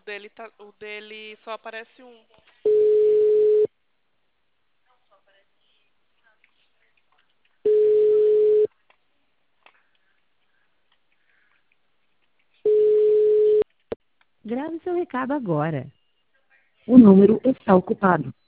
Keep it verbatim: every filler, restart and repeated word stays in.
dele, tá, o dele só aparece um. Grave seu recado agora. O número está ocupado.